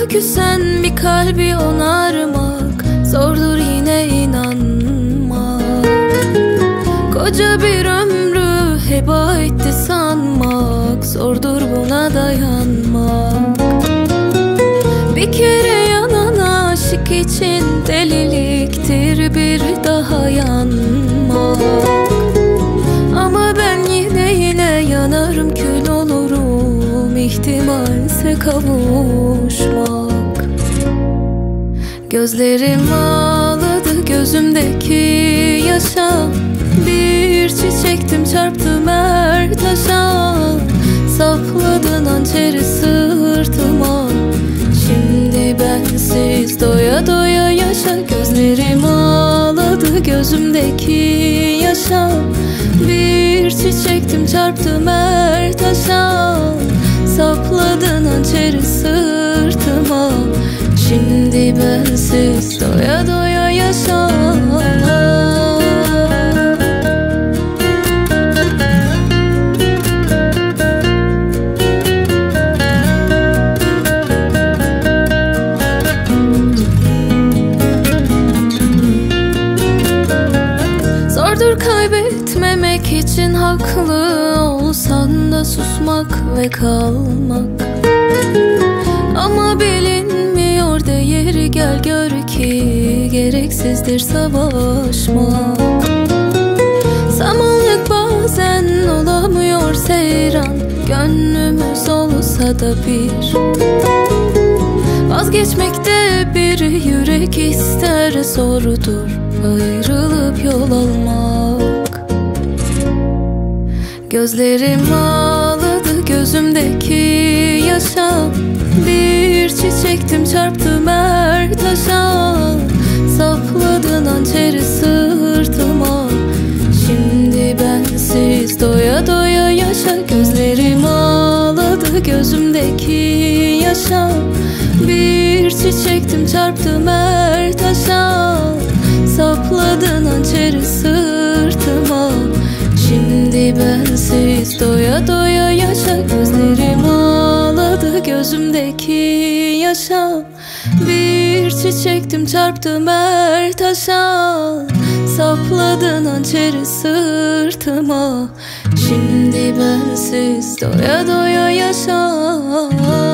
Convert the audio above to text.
küsen bir kalbi onarmak zordur yine inanmak. Koca bir ömrü heba etti sanmak zordur buna dayanmak. Bir kere yanan aşık için deliliktir bir daha yanmak. Ama ben yine yanarım, kül olurum, ihtimalse kavuşmak. Gözlerim ağladı gözümdeki yaşa, bir çiçektim çarptım her taşa. Sapladın hançeri sırtıma, şimdi bensiz doya doya yaşa. Gözlerim ağladı gözümdeki yaşa, bir çiçektim çarptım her taşa. Sapladın hançeri sırtıma, şimdi bensiz doya doya yaşa. Zordur kaybetmemek için haklı olsan da susmak ve kalmak. Ama bilinmiyor değeri, gel gör ki gereksizdir savaşmak. Samanlık bazen olamıyor seyran, gönlümüz olsa da bir. Vazgeçmekte bir yürek ister, zordur ayrılıp yol almak. Gözlerim ağladı gözümdeki yaşa, bir çiçektim çarptım her taşa. Sapladın hançeri sırtıma, şimdi bensiz doya doya yaşa. Gözlerim ağladı gözümdeki yaşa, bir çiçektim çarptım her taşa. Sapladın hançeri sırtıma, şimdi bensiz doya doya yaşa. Gözlerim ağladı gözümdeki yaşa, bir çiçektim çarptım her taşa. Sapladın hançeri sırtıma, şimdi bensiz doya doya yaşa.